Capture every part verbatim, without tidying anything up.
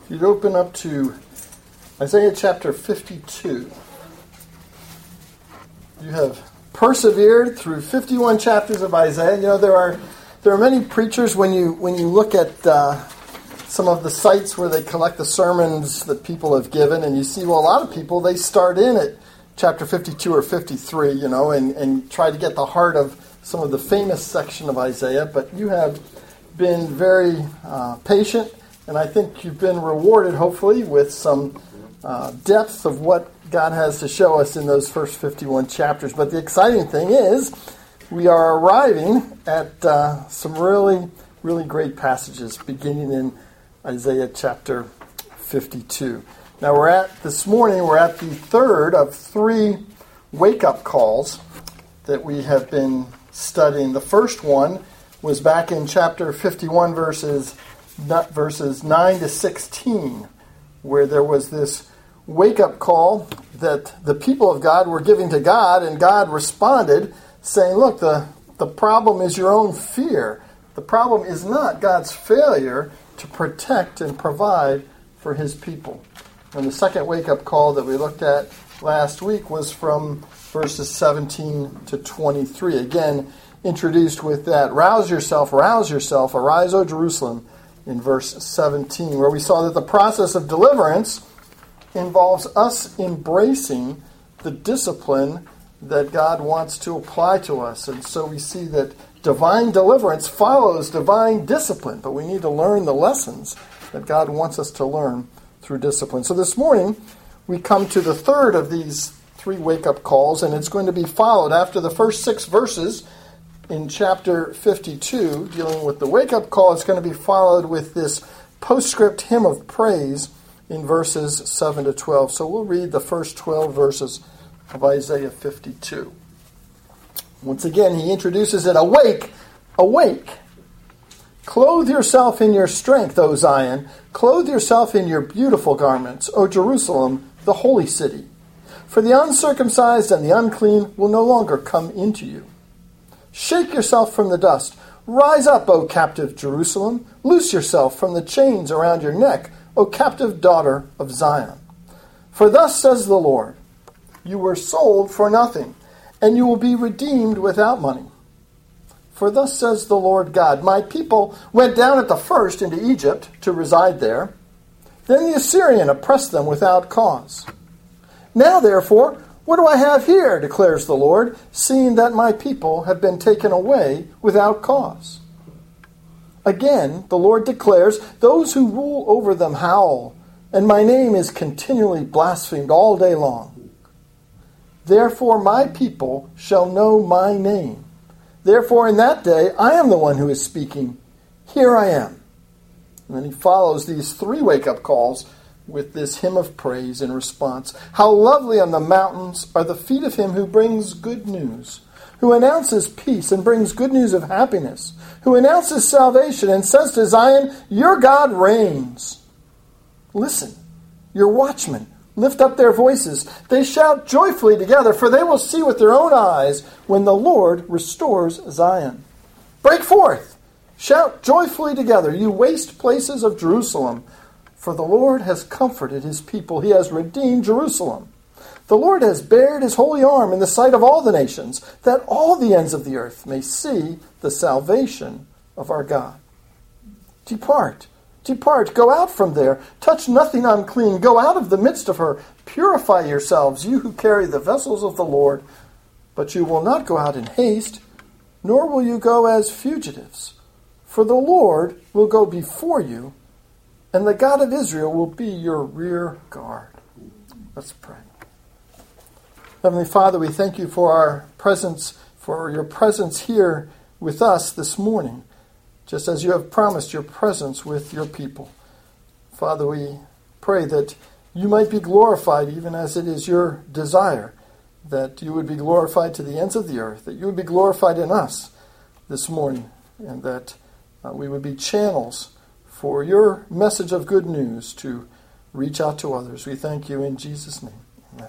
You'd open up to Isaiah chapter fifty-two. You have persevered through fifty-one chapters of Isaiah. You know, there are there are many preachers, when you when you look at uh, some of the sites where they collect the sermons that people have given, and you see, well, a lot of people, they start in at chapter fifty-two or fifty-three, you know, and, and try to get the heart of some of the famous section of Isaiah. But you have been very uh, patient, and I think you've been rewarded, hopefully, with some uh, depth of what God has to show us in those first fifty-one chapters. But the exciting thing is, we are arriving at uh, some really, really great passages, beginning in Isaiah chapter fifty-two. Now we're at, this morning, we're at the third of three wake-up calls that we have been studying. The first one was back in chapter fifty-one, verses verses nine to sixteen, where there was this wake-up call that the people of God were giving to God, and God responded saying, look, the, the problem is your own fear. The problem is not God's failure to protect and provide for his people. And the second wake-up call that we looked at last week was from verses seventeen to twenty-three. Again, introduced with that, rouse yourself, rouse yourself, arise, O Jerusalem, in verse seventeen, where we saw that the process of deliverance involves us embracing the discipline that God wants to apply to us. And so we see that divine deliverance follows divine discipline, but we need to learn the lessons that God wants us to learn through discipline. So this morning, we come to the third of these three wake-up calls, and it's going to be followed after the first six verses in chapter fifty-two, dealing with the wake-up call. It's going to be followed with this postscript hymn of praise in verses seven to twelve. So we'll read the first twelve verses of Isaiah fifty-two. Once again, he introduces it, awake, awake. Clothe yourself in your strength, O Zion. Clothe yourself in your beautiful garments, O Jerusalem, the holy city. For the uncircumcised and the unclean will no longer come into you. Shake yourself from the dust. Rise up, O captive Jerusalem. Loose yourself from the chains around your neck, O captive daughter of Zion. For thus says the Lord, you were sold for nothing, and you will be redeemed without money. For thus says the Lord God, my people went down at the first into Egypt to reside there. Then the Assyrian oppressed them without cause. Now, therefore, what do I have here, declares the Lord, seeing that my people have been taken away without cause? Again, the Lord declares, those who rule over them howl, and my name is continually blasphemed all day long. Therefore my people shall know my name. Therefore in that day I am the one who is speaking. Here I am. And then he follows these three wake-up calls with this hymn of praise in response. How lovely on the mountains are the feet of him who brings good news, who announces peace and brings good news of happiness, who announces salvation and says to Zion, your God reigns. Listen, your watchmen lift up their voices. They shout joyfully together, for they will see with their own eyes when the Lord restores Zion. Break forth, shout joyfully together, you waste places of Jerusalem, for the Lord has comforted his people. He has redeemed Jerusalem. The Lord has bared his holy arm in the sight of all the nations, that all the ends of the earth may see the salvation of our God. Depart. Depart, go out from there. Touch nothing unclean. Go out of the midst of her. Purify yourselves, you who carry the vessels of the Lord. But you will not go out in haste, nor will you go as fugitives. For the Lord will go before you, and the God of Israel will be your rear guard. Let's pray. Heavenly Father, we thank you for our presence, for your presence here with us this morning, just as you have promised your presence with your people. Father, we pray that you might be glorified, even as it is your desire, that you would be glorified to the ends of the earth, that you would be glorified in us this morning, and that uh, we would be channels for your message of good news to reach out to others. We thank you in Jesus' name. Amen.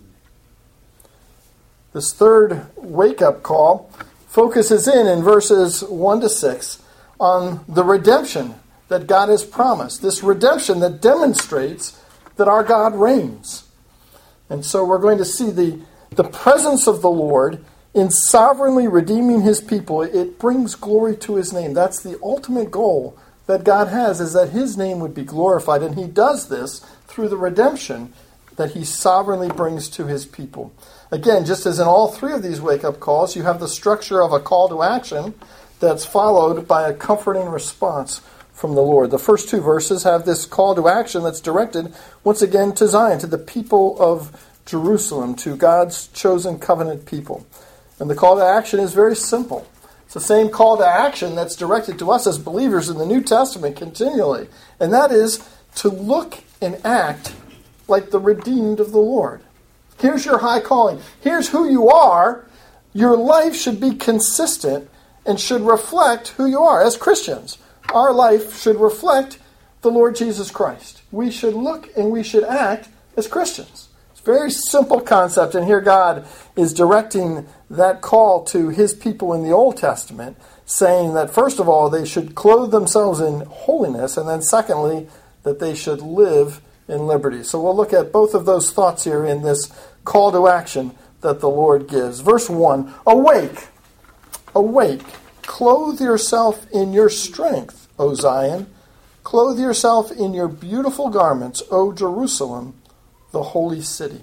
This third wake-up call focuses in in verses one to six on the redemption that God has promised, this redemption that demonstrates that our God reigns. And so we're going to see the, the presence of the Lord in sovereignly redeeming his people. It brings glory to his name. That's the ultimate goal that God has, is that his name would be glorified. And he does this through the redemption that he sovereignly brings to his people. Again, just as in all three of these wake-up calls, you have the structure of a call to action that's followed by a comforting response from the Lord. The first two verses have this call to action that's directed, once again, to Zion, to the people of Jerusalem, to God's chosen covenant people. And the call to action is very simple. It's the same call to action that's directed to us as believers in the New Testament continually. And that is to look and act like the redeemed of the Lord. Here's your high calling. Here's who you are. Your life should be consistent and should reflect who you are as Christians. Our life should reflect the Lord Jesus Christ. We should look and we should act as Christians. It's a very simple concept, and here God is directing that call to his people in the Old Testament, saying that first of all, they should clothe themselves in holiness, and then secondly, that they should live in liberty. So we'll look at both of those thoughts here in this call to action that the Lord gives. Verse one, awake, awake, clothe yourself in your strength, O Zion. Clothe yourself in your beautiful garments, O Jerusalem, the holy city.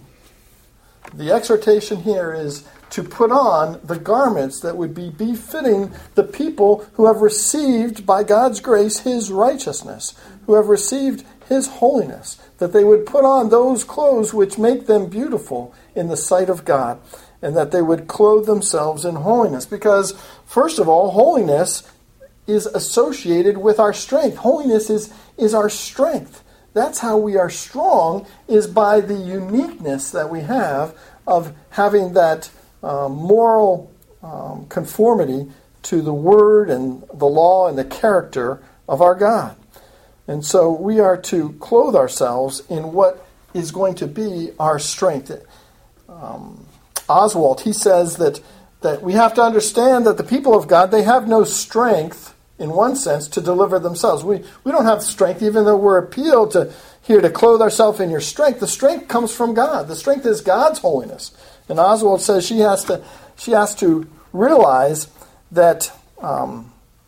The exhortation here is to put on the garments that would be befitting the people who have received by God's grace his righteousness, who have received his holiness, that they would put on those clothes which make them beautiful in the sight of God, and that they would clothe themselves in holiness. Because, first of all, holiness is associated with our strength. Holiness is, is our strength. That's how we are strong, is by the uniqueness that we have of having that uh, moral um, conformity to the Word and the law and the character of our God. And so we are to clothe ourselves in what is going to be our strength. Um, Oswald, he says that, that we have to understand that the people of God, they have no strength, in one sense, to deliver themselves. We we don't have strength, even though we're appealed to here to clothe ourselves in your strength. The strength comes from God. The strength is God's holiness. And Oswald says she has to she has to realize that um,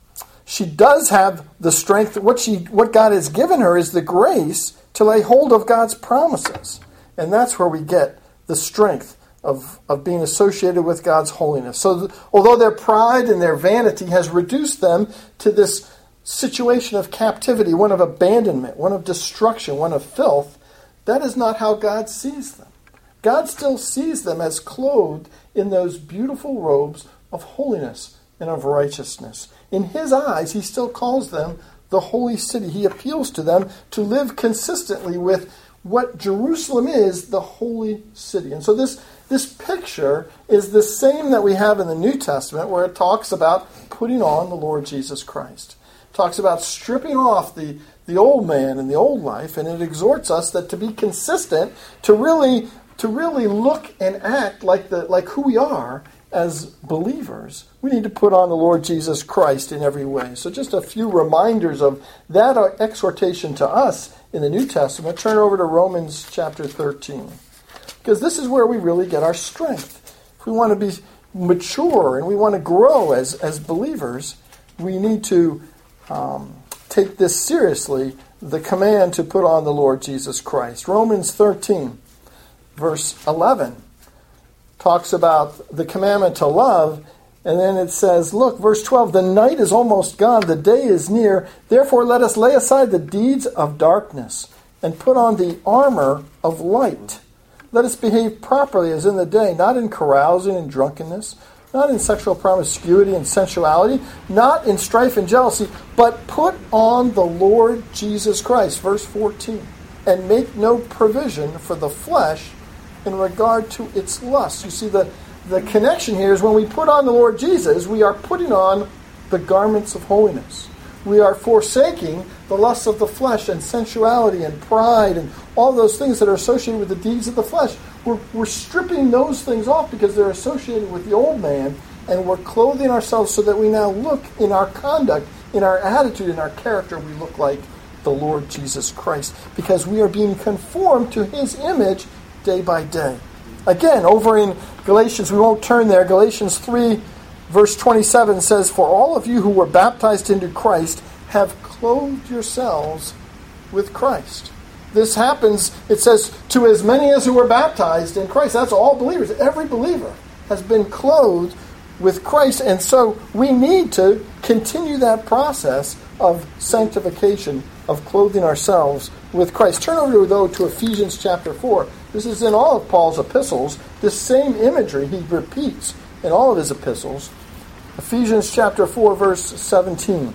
she does have the strength. What she what God has given her is the grace to lay hold of God's promises, and that's where we get the strength of of being associated with God's holiness. So, th- although their pride and their vanity has reduced them to this situation of captivity, one of abandonment, one of destruction, one of filth, that is not how God sees them. God still sees them as clothed in those beautiful robes of holiness and of righteousness. In his eyes, he still calls them the holy city. He appeals to them to live consistently with what Jerusalem is, the holy city. And so this, this picture is the same that we have in the New Testament, where it talks about putting on the Lord Jesus Christ. It talks about stripping off the, the old man and the old life, and it exhorts us that to be consistent, to really to really look and act like the like who we are as believers. We need to put on the Lord Jesus Christ in every way. So just a few reminders of that exhortation to us in the New Testament. Turn over to Romans chapter thirteen. Because this is where we really get our strength. If we want to be mature and we want to grow as, as believers, we need to um, take this seriously, the command to put on the Lord Jesus Christ. Romans thirteen, verse eleven, talks about the commandment to love, and then it says, look, verse twelve, the night is almost gone, the day is near, therefore let us lay aside the deeds of darkness and put on the armor of light. Let us behave properly as in the day, not in carousing and drunkenness, not in sexual promiscuity and sensuality, not in strife and jealousy, but put on the Lord Jesus Christ, verse fourteen, and make no provision for the flesh in regard to its lust. You see, the, the connection here is when we put on the Lord Jesus, we are putting on the garments of holiness. We are forsaking the lusts of the flesh and sensuality and pride and all those things that are associated with the deeds of the flesh. We're, we're stripping those things off because they're associated with the old man, and we're clothing ourselves so that we now look in our conduct, in our attitude, in our character, we look like the Lord Jesus Christ, because we are being conformed to his image day by day. Again, over in Galatians, we won't turn there, Galatians three, verse twenty-seven says, "For all of you who were baptized into Christ have clothed yourselves with Christ." This happens, it says, to as many as who were baptized in Christ. That's all believers. Every believer has been clothed with Christ. And so we need to continue that process of sanctification, of clothing ourselves with Christ. Turn over, though, to Ephesians chapter four. This is in all of Paul's epistles. This same imagery he repeats in all of his epistles. Ephesians chapter four, verse seventeen.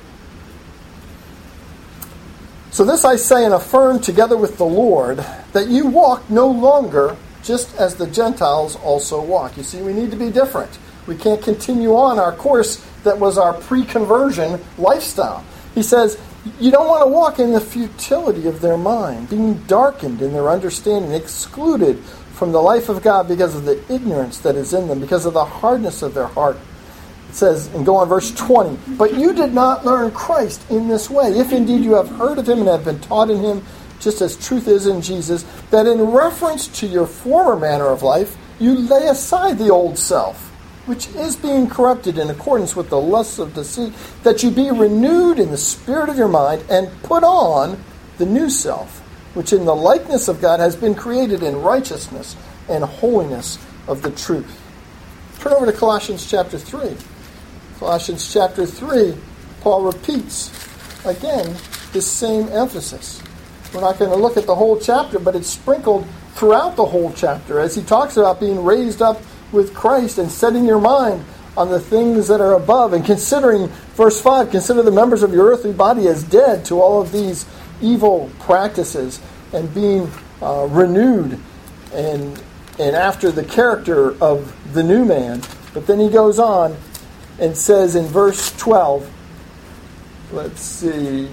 "So this I say and affirm together with the Lord, that you walk no longer just as the Gentiles also walk." You see, we need to be different. We can't continue on our course that was our pre-conversion lifestyle. He says, you don't want to walk in the futility of their mind, being darkened in their understanding, excluded from the life of God because of the ignorance that is in them, because of the hardness of their heart. It says, and go on verse twenty, "But you did not learn Christ in this way, if indeed you have heard of him and have been taught in him, just as truth is in Jesus, that in reference to your former manner of life, you lay aside the old self, which is being corrupted in accordance with the lusts of deceit, that you be renewed in the spirit of your mind, and put on the new self, which in the likeness of God has been created in righteousness and holiness of the truth." Turn over to Colossians chapter three. Colossians chapter three, Paul repeats, again, this same emphasis. We're not going to look at the whole chapter, but it's sprinkled throughout the whole chapter as he talks about being raised up with Christ and setting your mind on the things that are above, and considering, verse five, "Consider the members of your earthly body as dead to all of these evil practices, and being uh, renewed and and after the character of the new man." But then he goes on and says in verse twelve, let's see,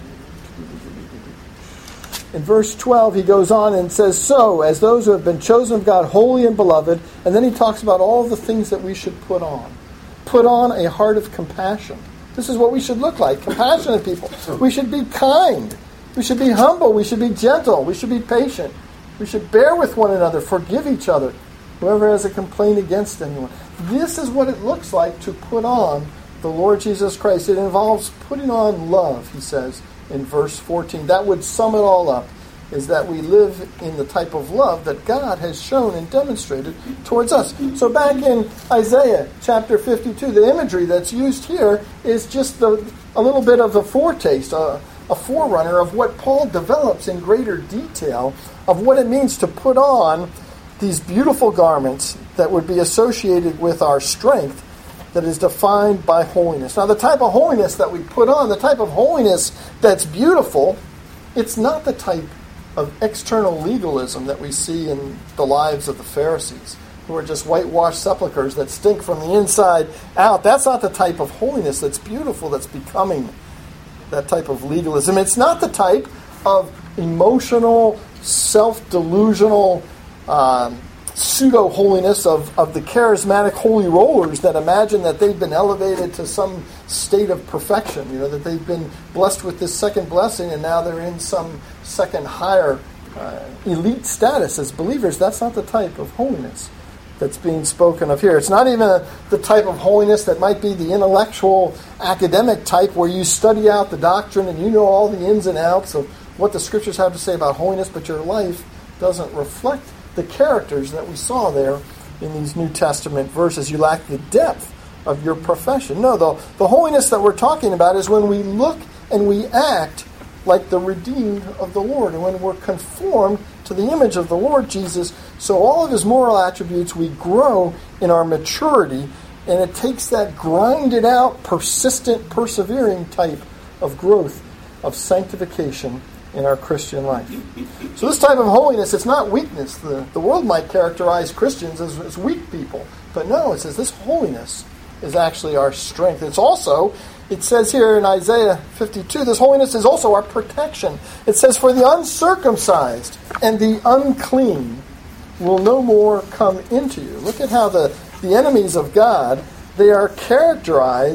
in verse twelve he goes on and says, "So, as those who have been chosen of God, holy and beloved," and then he talks about all the things that we should put on. Put on a heart of compassion. This is what we should look like, compassionate people. We should be kind. We should be humble. We should be gentle. We should be patient. We should bear with one another, forgive each other, whoever has a complaint against anyone. This is what it looks like to put on the Lord Jesus Christ. It involves putting on love, he says in verse fourteen. That would sum it all up, is that we live in the type of love that God has shown and demonstrated towards us. So back in Isaiah chapter fifty-two, the imagery that's used here is just the, a little bit of a foretaste, a, a forerunner of what Paul develops in greater detail of what it means to put on these beautiful garments that would be associated with our strength that is defined by holiness. Now, the type of holiness that we put on, the type of holiness that's beautiful, it's not the type of external legalism that we see in the lives of the Pharisees, who are just whitewashed sepulchres that stink from the inside out. That's not the type of holiness that's beautiful, that's becoming, that type of legalism. It's not the type of emotional, self-delusional, um, pseudo-holiness of, of the charismatic holy rollers that imagine that they've been elevated to some state of perfection, you know, that they've been blessed with this second blessing and now they're in some second higher uh, elite status as believers. That's not the type of holiness that's being spoken of here. It's not even a, the type of holiness that might be the intellectual academic type where you study out the doctrine and you know all the ins and outs of what the scriptures have to say about holiness, but your life doesn't reflect the characters that we saw there in these New Testament verses. You lack the depth of your profession. No, the, the holiness that we're talking about is when we look and we act like the redeemed of the Lord, and when we're conformed to the image of the Lord Jesus. So all of his moral attributes, we grow in our maturity, and it takes that grinded out, persistent, persevering type of growth, of sanctification in our Christian life. So this type of holiness, it's not weakness. The, the world might characterize Christians as, as weak people. But no, it says this holiness is actually our strength. It's also, it says here in Isaiah fifty-two, this holiness is also our protection. It says, "For the uncircumcised and the unclean will no more come into you." Look at how the, the enemies of God, they are characterized from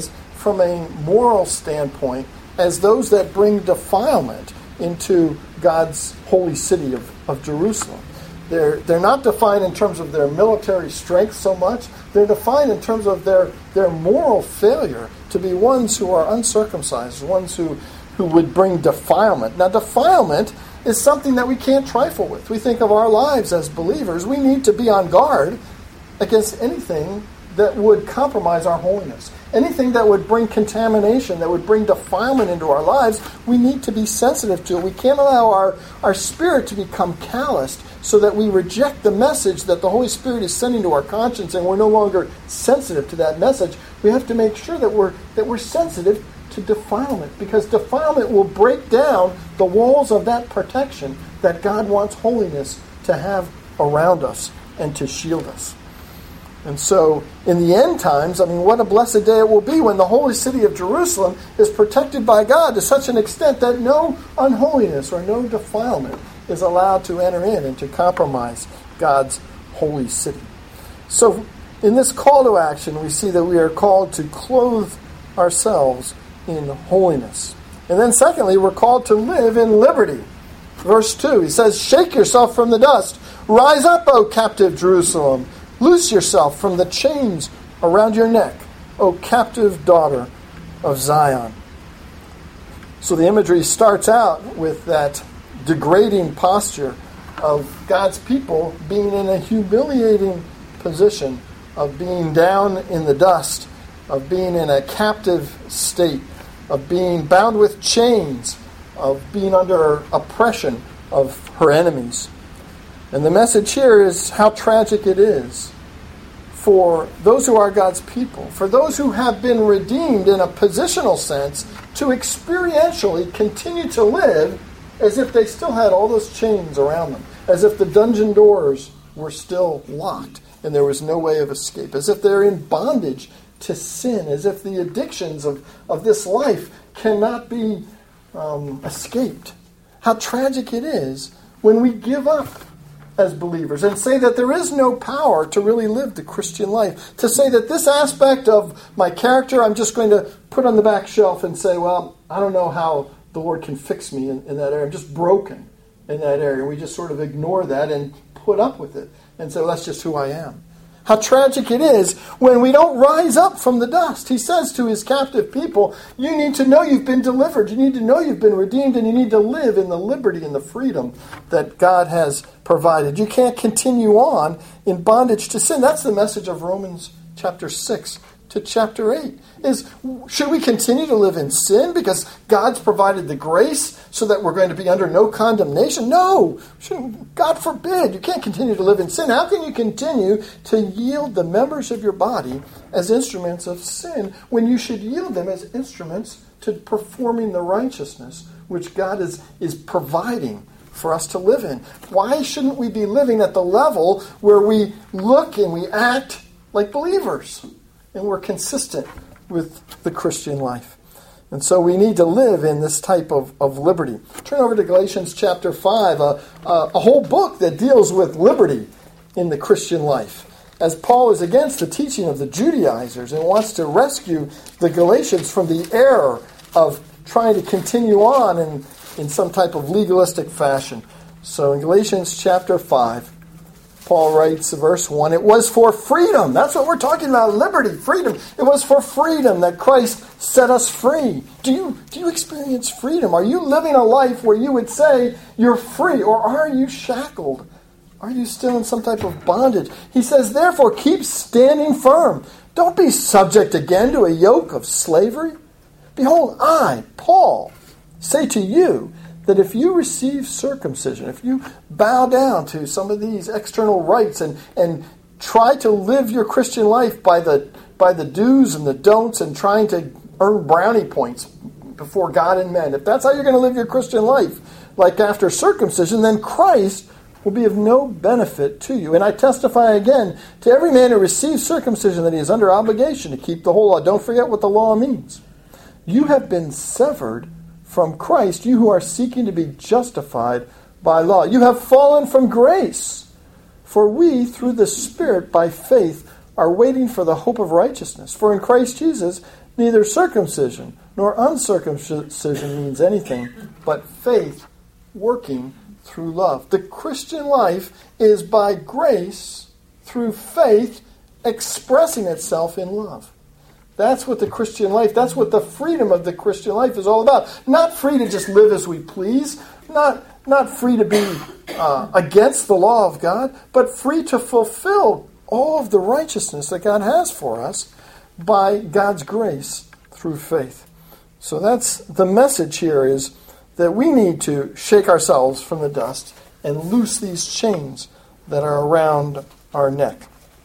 from a moral standpoint as those that bring defilement into God's holy city of, of Jerusalem. They're, they're not defined in terms of their military strength so much. They're defined in terms of their, their moral failure to be ones who are uncircumcised, ones who, who would bring defilement. Now, defilement is something that we can't trifle with. We think of our lives as believers. We need to be on guard against anything that would compromise our holiness. Anything that would bring contamination, that would bring defilement into our lives, we need to be sensitive to. We can't allow our, our spirit to become calloused so that we reject the message that the Holy Spirit is sending to our conscience and we're no longer sensitive to that message. We have to make sure that we're that we're sensitive to defilement, because defilement will break down the walls of that protection that God wants holiness to have around us and to shield us. And so, in the end times, I mean, what a blessed day it will be when the holy city of Jerusalem is protected by God to such an extent that no unholiness or no defilement is allowed to enter in and to compromise God's holy city. So, in this call to action, we see that we are called to clothe ourselves in holiness. And then secondly, we're called to live in liberty. Verse two, he says, "Shake yourself from the dust. Rise up, O captive Jerusalem. Loose yourself from the chains around your neck, O captive daughter of Zion." So the imagery starts out with that degrading posture of God's people being in a humiliating position of being down in the dust, of being in a captive state, of being bound with chains, of being under oppression of her enemies. And the message here is how tragic it is for those who are God's people, for those who have been redeemed in a positional sense, to experientially continue to live as if they still had all those chains around them, as if the dungeon doors were still locked and there was no way of escape, as if they're in bondage to sin, as if the addictions of, of this life cannot be um, escaped. How tragic it is when we give up as believers and say that there is no power to really live the Christian life, to say that this aspect of my character I'm just going to put on the back shelf and say, well, I don't know how the Lord can fix me in, in that area. I'm just broken in that area. We just sort of ignore that and put up with it and say, well, that's just who I am. How tragic it is when we don't rise up from the dust. He says to his captive people, you need to know you've been delivered. You need to know you've been redeemed, and you need to live in the liberty and the freedom that God has provided. You can't continue on in bondage to sin. That's the message of Romans chapter six to chapter eight. Is, should we continue to live in sin because God's provided the grace so that we're going to be under no condemnation? No! God forbid. You can't continue to live in sin. How can you continue to yield the members of your body as instruments of sin when you should yield them as instruments to performing the righteousness which God is, is providing for us to live in? Why shouldn't we be living at the level where we look and we act like believers and we're consistent with the Christian life? And so we need to live in this type of, of liberty. Turn over to Galatians chapter five, a, a, a whole book that deals with liberty in the Christian life. As Paul is against the teaching of the Judaizers and wants to rescue the Galatians from the error of trying to continue on in, in some type of legalistic fashion. So in Galatians chapter five, Paul writes, verse one, it was for freedom. That's what we're talking about, liberty, freedom. It was for freedom that Christ set us free. Do you, do you experience freedom? Are you living a life where you would say you're free, or are you shackled? Are you still in some type of bondage? He says, therefore, keep standing firm. Don't be subject again to a yoke of slavery. Behold, I, Paul, say to you, that if you receive circumcision, if you bow down to some of these external rites and, and try to live your Christian life by the by the do's and the don'ts and trying to earn brownie points before God and men, if that's how you're going to live your Christian life, like after circumcision, then Christ will be of no benefit to you. And I testify again to every man who receives circumcision that he is under obligation to keep the whole law. Don't forget what the law means. You have been severed from Christ, you who are seeking to be justified by law. You have fallen from grace. For we, through the Spirit, by faith, are waiting for the hope of righteousness. For in Christ Jesus, Neither circumcision nor uncircumcision means anything, but faith working through love. The Christian life is by grace through faith expressing itself in love. That's what the Christian life, that's what the freedom of the Christian life is all about. Not free to just live as we please, not, not free to be uh, against the law of God, but free to fulfill all of the righteousness that God has for us by God's grace through faith. So that's the message here, is that we need to shake ourselves from the dust and loose these chains that are around our neck.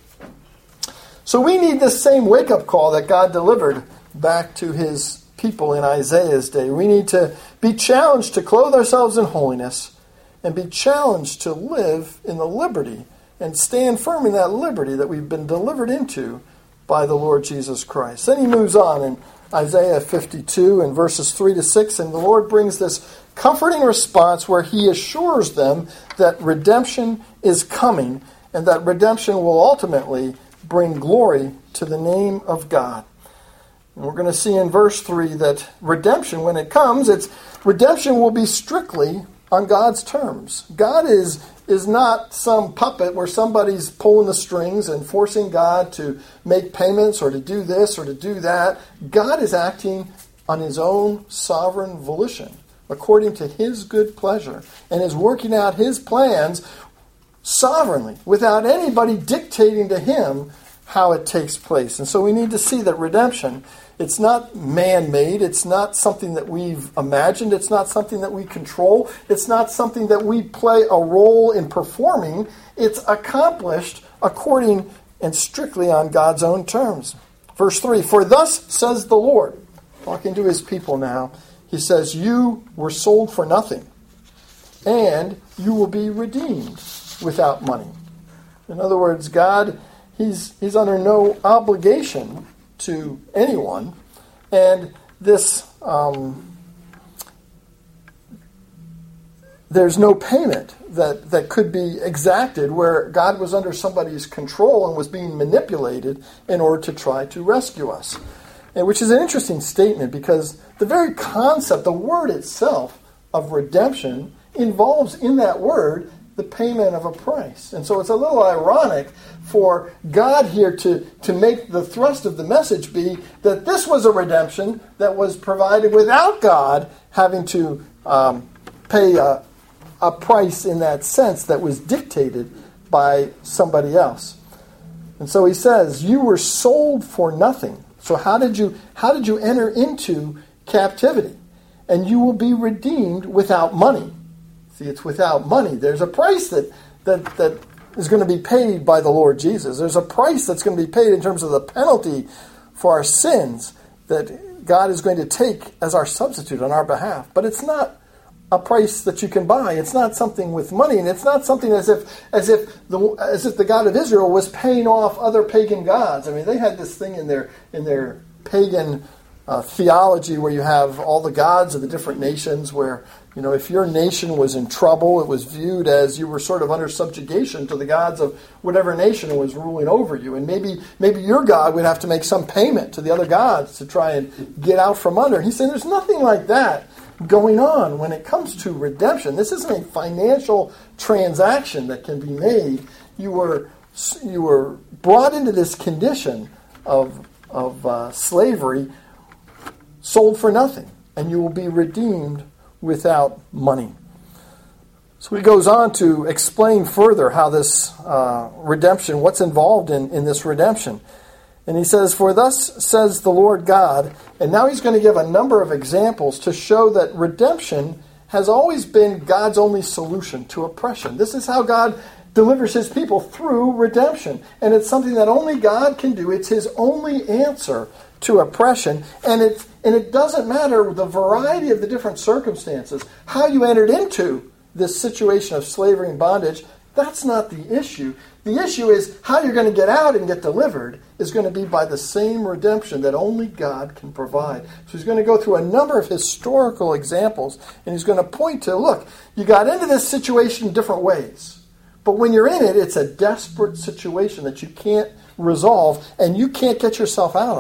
So we need this same wake-up call that God delivered back to his people in Isaiah's day. We need to be challenged to clothe ourselves in holiness and be challenged to live in the liberty and stand firm in that liberty that we've been delivered into by the Lord Jesus Christ. Then he moves on in Isaiah fifty-two and verses three to six, and the Lord brings this comforting response where he assures them that redemption is coming and that redemption will ultimately bring glory to the name of God. And we're going to see in verse three that redemption, when it comes, it's redemption will be strictly on God's terms. God is is not some puppet where somebody's pulling the strings and forcing God to make payments or to do this or to do that. God is acting on his own sovereign volition, according to his good pleasure, and is working out his plans sovereignly, without anybody dictating to him how it takes place. And so we need to see that redemption, it's not man-made, it's not something that we've imagined, it's not something that we control, it's not something that we play a role in performing. It's accomplished according and strictly on God's own terms. Verse three, for thus says the Lord, talking to his people now, he says, you were sold for nothing, and you will be redeemed without money. In other words, God, he's he's under no obligation to anyone, and this um, there's no payment that, that could be exacted where God was under somebody's control and was being manipulated in order to try to rescue us. And which is an interesting statement, because the very concept, the word itself of redemption, involves in that word the payment of a price. And so it's a little ironic for God here to, to make the thrust of the message be that this was a redemption that was provided without God having to um, pay a, a price in that sense that was dictated by somebody else. And so he says, you were sold for nothing. So how did you how did you enter into captivity? And you will be redeemed without money. See, it's without money. There's a price that, that, that is going to be paid by the Lord Jesus. There's a price that's going to be paid in terms of the penalty for our sins that God is going to take as our substitute on our behalf. But it's not a price that you can buy. It's not something with money, and it's not something as if as if the as if the God of Israel was paying off other pagan gods. I mean, they had this thing in their in their pagan uh, theology where you have all the gods of the different nations where, you know, if your nation was in trouble, it was viewed as you were sort of under subjugation to the gods of whatever nation was ruling over you. And maybe maybe your God would have to make some payment to the other gods to try and get out from under. And he's saying there's nothing like that going on when it comes to redemption. This isn't a financial transaction that can be made. You were you were brought into this condition of, of uh, slavery, sold for nothing, and you will be redeemed without money. So he goes on to explain further how this uh, redemption, what's involved in, in this redemption. And he says, for thus says the Lord God, and now he's going to give a number of examples to show that redemption has always been God's only solution to oppression. This is how God delivers his people, through redemption. And it's something that only God can do. It's his only answer to oppression. And it, and it doesn't matter the variety of the different circumstances, how you entered into this situation of slavery and bondage. That's not the issue. The issue is how you're going to get out and get delivered is going to be by the same redemption that only God can provide. So he's going to go through a number of historical examples, and he's going to point to, look, you got into this situation in different ways. But when you're in it, it's a desperate situation that you can't resolve and you can't get yourself out of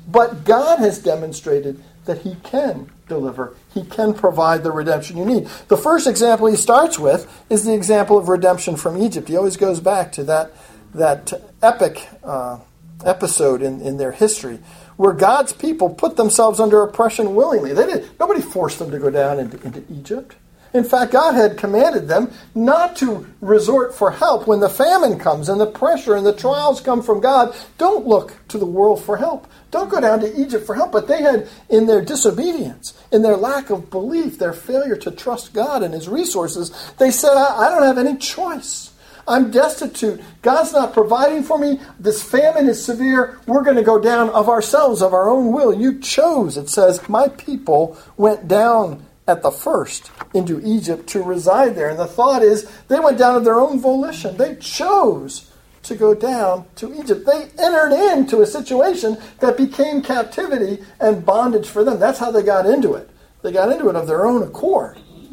But God has demonstrated that he can deliver. He can provide the redemption you need. The first example he starts with is the example of redemption from Egypt. He always goes back to that, that epic uh, episode in, in their history where God's people put themselves under oppression willingly. They didn't, nobody forced them to go down into, into Egypt. In fact, God had commanded them not to resort for help when the famine comes and the pressure and the trials come from God. Don't look to the world for help. Don't go down to Egypt for help. But they had, in their disobedience, in their lack of belief, their failure to trust God and his resources, they said, I, I don't have any choice. I'm destitute. God's not providing for me. This famine is severe. We're going to go down of ourselves, of our own will. You chose, it says, my people went down at the first into Egypt to reside there. And the thought is they went down of their own volition. They chose to go down to Egypt. They entered into a situation that became captivity and bondage for them. That's how they got into it. They got into it of their own accord.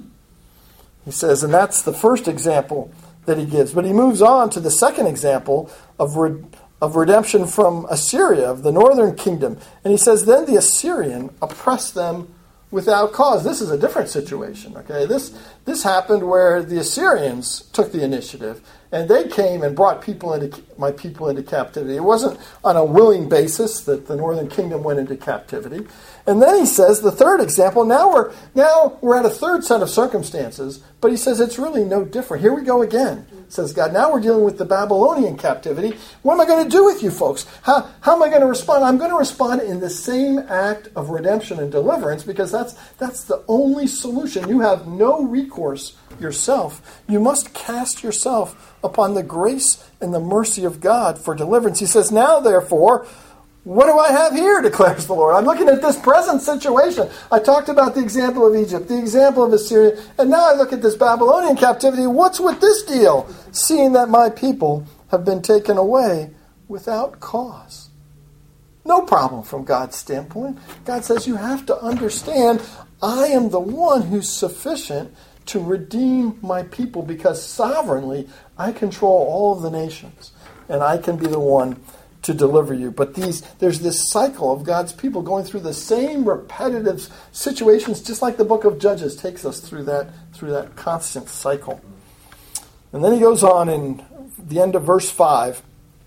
He says, and that's the first example that he gives. But he moves on to the second example of, re- of redemption from Assyria, of the northern kingdom. And he says, then the Assyrian oppressed them without cause. This is a different situation. Okay, this this happened where the Assyrians took the initiative and they came and brought people into my people into captivity. It wasn't on a willing basis that the northern kingdom went into captivity. And then he says the third example. Now we're now we're at a third set of circumstances, but he says it's really no different. Here we go again, says God. Now we're dealing with the Babylonian captivity. What am I going to do with you folks? How how am I going to respond? I'm going to respond in the same act of redemption and deliverance because that's that's the only solution. You have no recourse yourself. You must cast yourself upon the grace and the mercy of God for deliverance. He says, now therefore, what do I have here, declares the Lord? I'm looking at this present situation. I talked about the example of Egypt, the example of Assyria, and now I look at this Babylonian captivity. What's with this deal? Seeing that my people have been taken away without cause. No problem from God's standpoint. God says you have to understand I am the one who's sufficient to redeem my people because sovereignly I control all of the nations and I can be the one to deliver you. But these, there's this cycle of God's people going through the same repetitive situations, just like the book of Judges takes us through that, through that constant cycle. And then he goes on in the end of verse five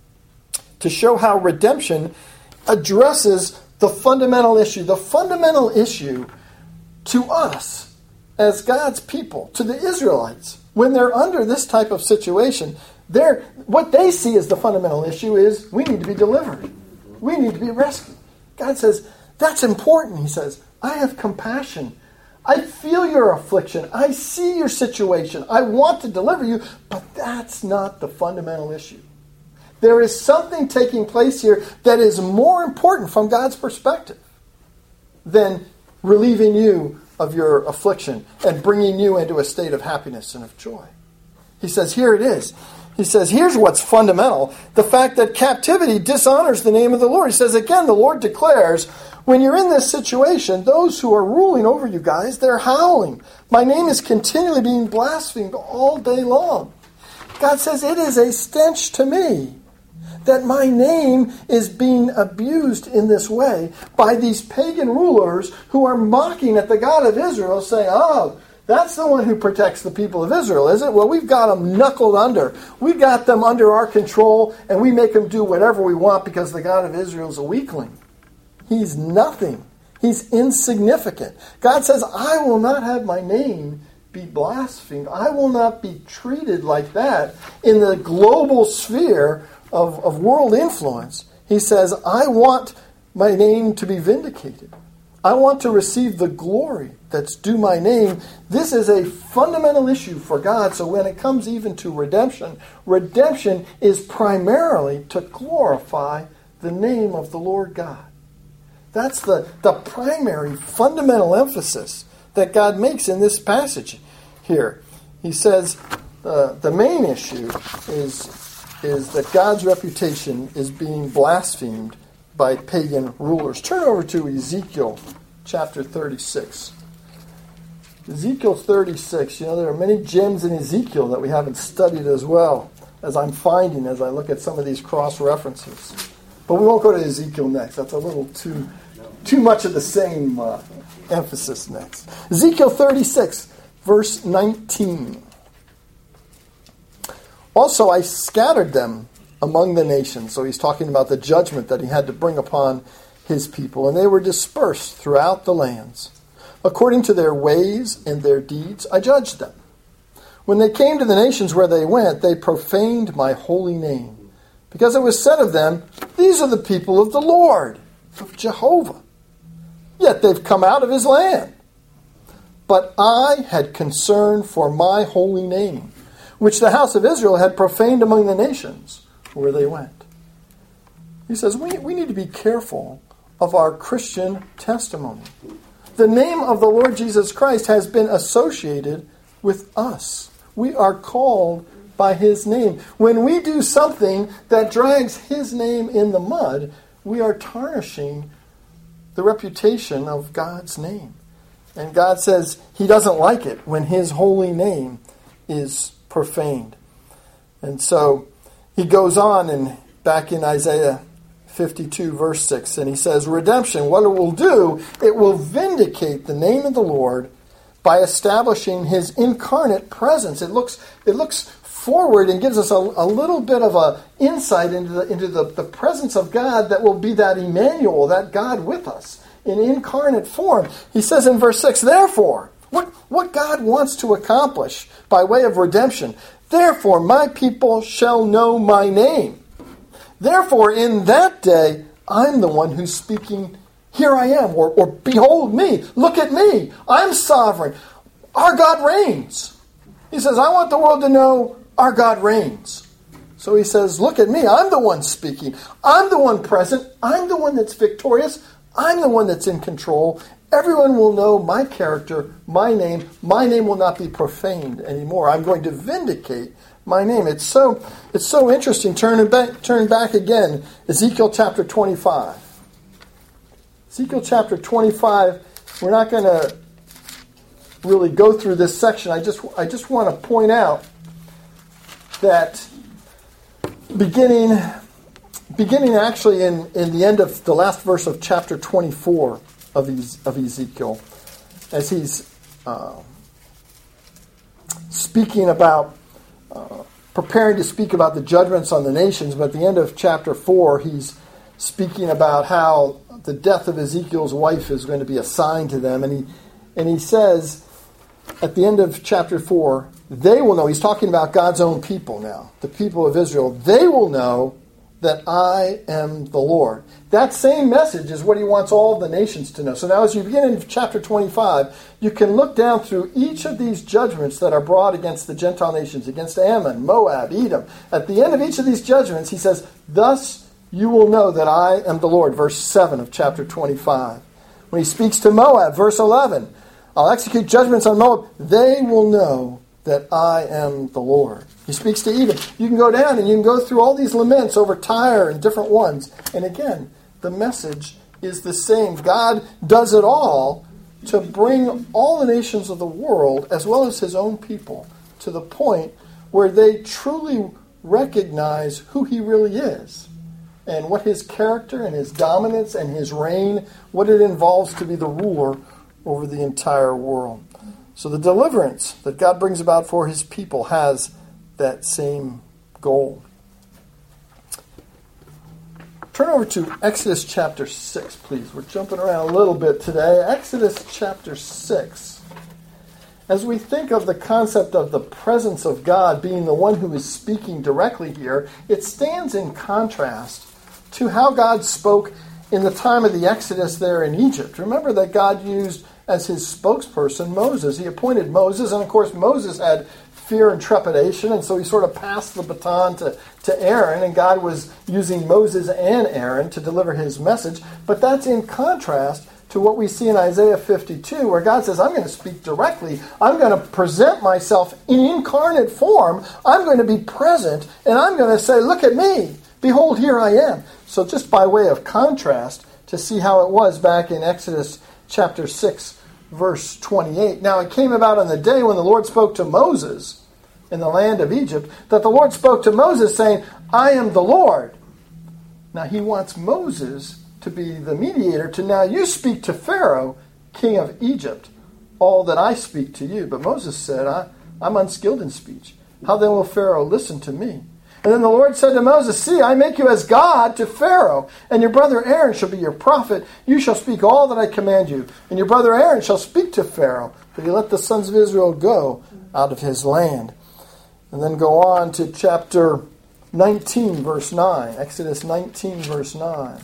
to show how redemption addresses the fundamental issue. The fundamental issue to us as God's people, to the Israelites, when they're under this type of situation, they're, what they see as the fundamental issue is we need to be delivered. We need to be rescued. God says, that's important. He says, I have compassion. I feel your affliction. I see your situation. I want to deliver you, but that's not the fundamental issue. There is something taking place here that is more important from God's perspective than relieving you of your affliction and bringing you into a state of happiness and of joy. He says, here it is. He says, here's what's fundamental. The fact that captivity dishonors the name of the Lord. He says, again, the Lord declares, when you're in this situation, those who are ruling over you guys, they're howling. My name is continually being blasphemed all day long. God says, it is a stench to me that my name is being abused in this way by these pagan rulers who are mocking at the God of Israel, saying, oh, that's the one who protects the people of Israel, is it? Well, we've got them knuckled under. We've got them under our control, and we make them do whatever we want because the God of Israel is a weakling. He's nothing. He's insignificant. God says, I will not have my name be blasphemed. I will not be treated like that in the global sphere of, of world influence. He says, I want my name to be vindicated. I want to receive the glory that's due my name. This is a fundamental issue for God. So when it comes even to redemption, redemption is primarily to glorify the name of the Lord God. That's the, the primary fundamental emphasis that God makes in this passage here. He says uh, the main issue is, is that God's reputation is being blasphemed by pagan rulers. Turn over to Ezekiel chapter thirty-six. Ezekiel thirty-six. You know, there are many gems in Ezekiel that we haven't studied as well as I'm finding as I look at some of these cross references. But we won't go to Ezekiel next. That's a little too too much of the same uh, emphasis next. Ezekiel thirty-six, verse nineteen. Also, I scattered them among the nations. So he's talking about the judgment that he had to bring upon his people. And they were dispersed throughout the lands. According to their ways and their deeds, I judged them. When they came to the nations where they went, they profaned my holy name. Because it was said of them, these are the people of the Lord, of Jehovah. Yet they've come out of his land. But I had concern for my holy name, which the house of Israel had profaned among the nations where they went. He says, we, we need to be careful of our Christian testimony. The name of the Lord Jesus Christ has been associated with us. We are called by his name. When we do something that drags his name in the mud, we are tarnishing the reputation of God's name. And God says he doesn't like it when his holy name is profaned. And so he goes on and back in Isaiah fifty-two, verse six, and he says, redemption, what it will do, it will vindicate the name of the Lord by establishing his incarnate presence. It looks it looks forward and gives us a, a little bit of a insight into the into the, the presence of God that will be that Emmanuel, that God with us in incarnate form. He says in verse six, therefore, what, what God wants to accomplish by way of redemption, therefore my people shall know my name. Therefore, in that day, I'm the one who's speaking, here I am, or, or behold me, look at me, I'm sovereign. Our God reigns. He says, I want the world to know our God reigns. So he says, look at me, I'm the one speaking. I'm the one present. I'm the one that's victorious. I'm the one that's in control. Everyone will know my character, my name. My name will not be profaned anymore. I'm going to vindicate my name. It's so it's so interesting. Turn back, turn back again. Ezekiel chapter twenty-five. Ezekiel chapter twenty-five. We're not going to really go through this section. I just I just want to point out that beginning beginning actually in, in the end of the last verse of chapter twenty-four of of Ezekiel, as he's uh, speaking about. Uh, preparing to speak about the judgments on the nations, but at the end of chapter four, he's speaking about how the death of Ezekiel's wife is going to be assigned to them, and he and he says at the end of chapter four, they will know. He's talking about God's own people now, the people of Israel. They will know that I am the Lord. That same message is what he wants all the nations to know. So now as you begin in chapter twenty-five, you can look down through each of these judgments that are brought against the Gentile nations, against Ammon, Moab, Edom. At the end of each of these judgments, he says, thus you will know that I am the Lord. Verse seven of chapter twenty-five. When he speaks to Moab, verse eleven, I'll execute judgments on Moab. They will know that I am the Lord. He speaks to Edom. You can go down and you can go through all these laments over Tyre and different ones. And again, the message is the same. God does it all to bring all the nations of the world, as well as his own people, to the point where they truly recognize who he really is and what his character and his dominance and his reign, what it involves to be the ruler over the entire world. So the deliverance that God brings about for his people has that same goal. Turn over to Exodus chapter six, please. We're jumping around a little bit today. Exodus chapter six. As we think of the concept of the presence of God being the one who is speaking directly here, it stands in contrast to how God spoke in the time of the Exodus there in Egypt. Remember that God used as his spokesperson Moses. He appointed Moses, and of course Moses had fear and trepidation, and so he sort of passed the baton to, to Aaron, and God was using Moses and Aaron to deliver his message. But that's in contrast to what we see in Isaiah fifty-two, where God says, I'm going to speak directly. I'm going to present myself in incarnate form. I'm going to be present, and I'm going to say, look at me. Behold, here I am. So just by way of contrast, to see how it was back in Exodus chapter six, verse twenty-eight. Now it came about on the day when the Lord spoke to Moses in the land of Egypt, that the Lord spoke to Moses saying, I am the Lord. Now he wants Moses to be the mediator to now you speak to Pharaoh, king of Egypt, all that I speak to you. But Moses said, I, I'm unskilled in speech. How then will Pharaoh listen to me? And then the Lord said to Moses, see, I make you as God to Pharaoh, and your brother Aaron shall be your prophet. You shall speak all that I command you. And your brother Aaron shall speak to Pharaoh, but he let the sons of Israel go out of his land. And then go on to chapter nineteen, verse nine. Exodus nineteen, verse nine.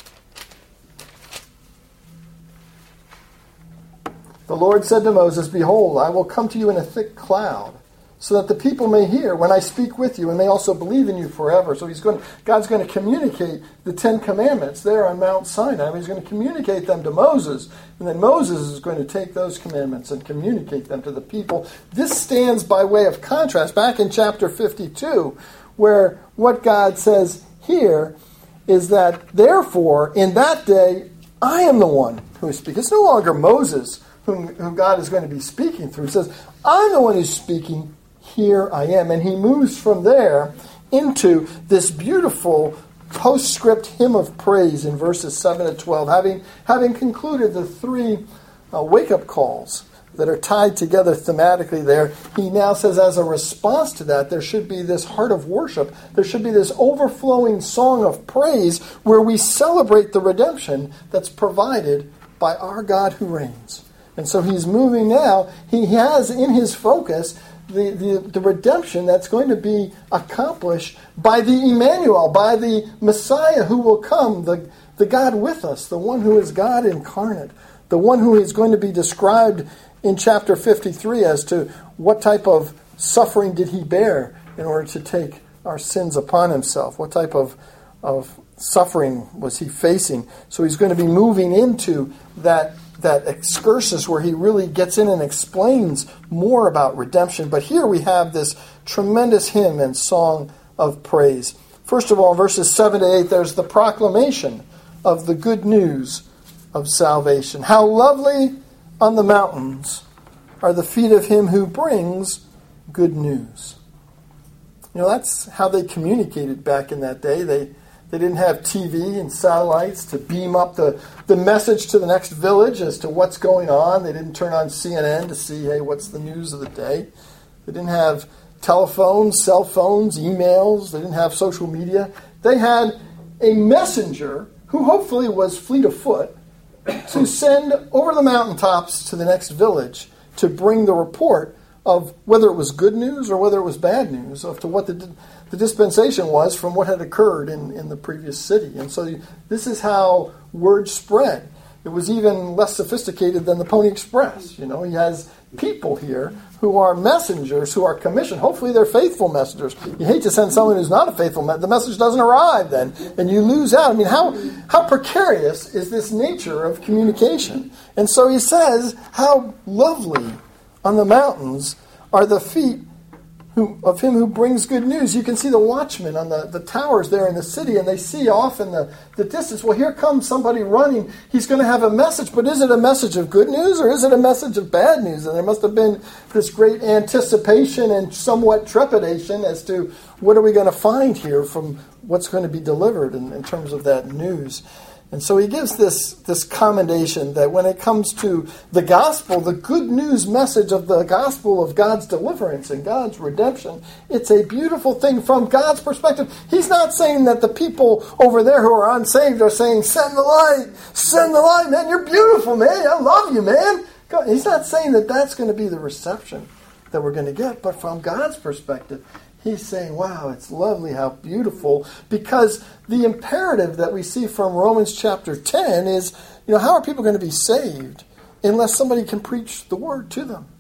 The Lord said to Moses, behold, I will come to you in a thick cloud, so that the people may hear when I speak with you, and may also believe in you forever. So he's going, God's going to communicate the Ten Commandments there on Mount Sinai. He's going to communicate them to Moses, and then Moses is going to take those commandments and communicate them to the people. This stands by way of contrast back in chapter fifty-two, where what God says here is that, therefore, in that day, I am the one who is speaking. It's no longer Moses whom, whom God is going to be speaking through. He says, I'm the one who's speaking. Here I am. And he moves from there into this beautiful postscript hymn of praise in verses seven to twelve, having, having concluded the three uh, wake-up calls that are tied together thematically there. He now says, as a response to that, there should be this heart of worship. There should be this overflowing song of praise where we celebrate the redemption that's provided by our God who reigns. And so he's moving now. He has in his focus The, the, the redemption that's going to be accomplished by the Emmanuel, by the Messiah who will come, the, the God with us, the one who is God incarnate, the one who is going to be described in chapter fifty-three as to what type of suffering did he bear in order to take our sins upon himself. What type of, of suffering was he facing? So he's going to be moving into that that excursus where he really gets in and explains more about redemption. But here we have this tremendous hymn and song of praise. First of all, verses seven to eight, there's the proclamation of the good news of salvation. How lovely on the mountains are the feet of him who brings good news. You know, that's how they communicated back in that day. They They didn't have T V and satellites to beam up the, the message to the next village as to what's going on. They didn't turn on C N N to see, hey, what's the news of the day. They didn't have telephones, cell phones, emails. They didn't have social media. They had a messenger who hopefully was fleet of foot to send over the mountaintops to the next village to bring the report of whether it was good news or whether it was bad news, of to what the the dispensation was from what had occurred in, in the previous city. And so this is how word spread. It was even less sophisticated than the Pony Express. You know, he has people here who are messengers, who are commissioned. Hopefully they're faithful messengers. You hate to send someone who's not a faithful messenger. The message doesn't arrive then, and you lose out. I mean, how, how precarious is this nature of communication? And so he says, how lovely on the mountains are the feet Who, of him who brings good news. You can see the watchmen on the, the towers there in the city, and they see off in the, the distance, well, here comes somebody running. He's going to have a message, but is it a message of good news or is it a message of bad news? And there must have been this great anticipation and somewhat trepidation as to what are we going to find here from what's going to be delivered in, in terms of that news. And so he gives this, this commendation that when it comes to the gospel, the good news message of the gospel of God's deliverance and God's redemption, it's a beautiful thing from God's perspective. He's not saying that the people over there who are unsaved are saying, send the light, send the light, man, you're beautiful, man, I love you, man. He's not saying that that's going to be the reception that we're going to get, but from God's perspective, he's saying, wow, it's lovely, how beautiful, because the imperative that we see from Romans chapter ten is, you know, how are people going to be saved unless somebody can preach the word to them?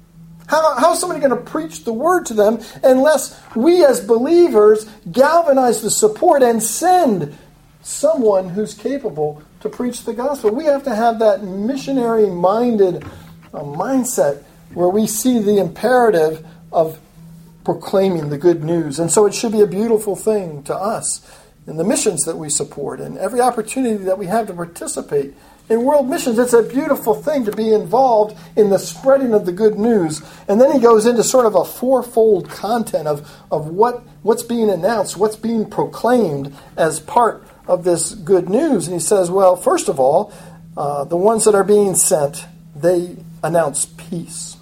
How, how is somebody going to preach the word to them unless we as believers galvanize the support and send someone who's capable to preach the gospel? We have to have that missionary-minded uh, mindset where we see the imperative of proclaiming the good news. And so it should be a beautiful thing to us in the missions that we support and every opportunity that we have to participate in world missions. It's a beautiful thing to be involved in the spreading of the good news. And then he goes into sort of a fourfold content of, of what, what's being announced, what's being proclaimed as part of this good news. And he says, well, first of all, uh, the ones that are being sent, they announce peace.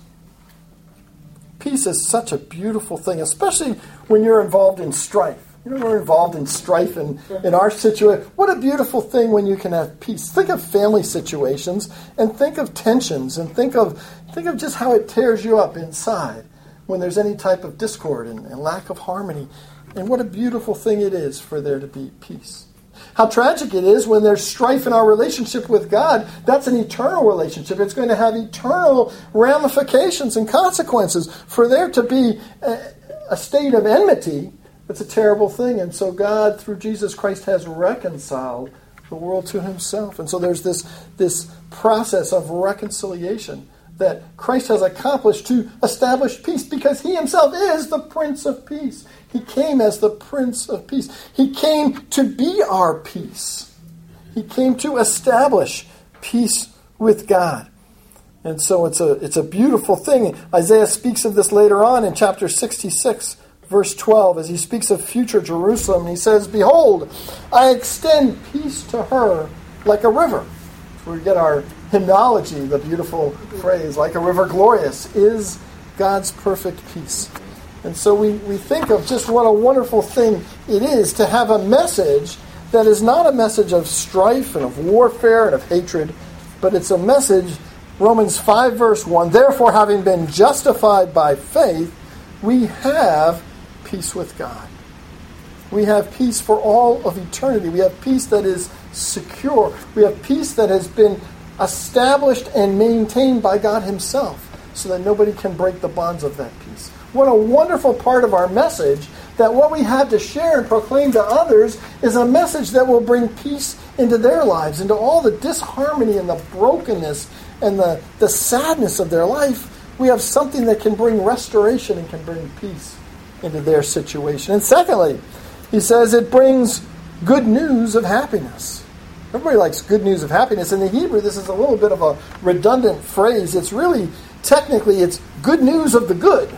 Peace is such a beautiful thing, especially when you're involved in strife. You know, we're involved in strife in, in our situation. What a beautiful thing when you can have peace. Think of family situations and think of tensions and think of think of just how it tears you up inside when there's any type of discord and, and lack of harmony. And what a beautiful thing it is for there to be peace. How tragic it is when there's strife in our relationship with God. That's an eternal relationship. It's going to have eternal ramifications and consequences. For there to be a, a state of enmity, it's a terrible thing. And so God, through Jesus Christ, has reconciled the world to himself. And so there's this, this process of reconciliation that Christ has accomplished to establish peace because he himself is the Prince of Peace. He came as the Prince of Peace. He came to be our peace. He came to establish peace with God. And so it's a, it's a beautiful thing. Isaiah speaks of this later on in chapter sixty-six. Verse twelve, as he speaks of future Jerusalem, he says, behold, I extend peace to her like a river. That's where we get our hymnology, the beautiful phrase, like a river glorious, is God's perfect peace. And so we, we think of just what a wonderful thing it is to have a message that is not a message of strife and of warfare and of hatred, but it's a message, Romans five verse one, therefore having been justified by faith, we have peace with God. We have peace for all of eternity. We have peace that is secure. We have peace that has been established and maintained by God himself so that nobody can break the bonds of that peace. What a wonderful part of our message, that what we have to share and proclaim to others is a message that will bring peace into their lives, into all the disharmony and the brokenness and the, the sadness of their life. We have something that can bring restoration and can bring peace into their situation. And secondly, he says it brings good news of happiness. Everybody likes good news of happiness. In the Hebrew, this is a little bit of a redundant phrase. It's really, technically, it's good news of the good.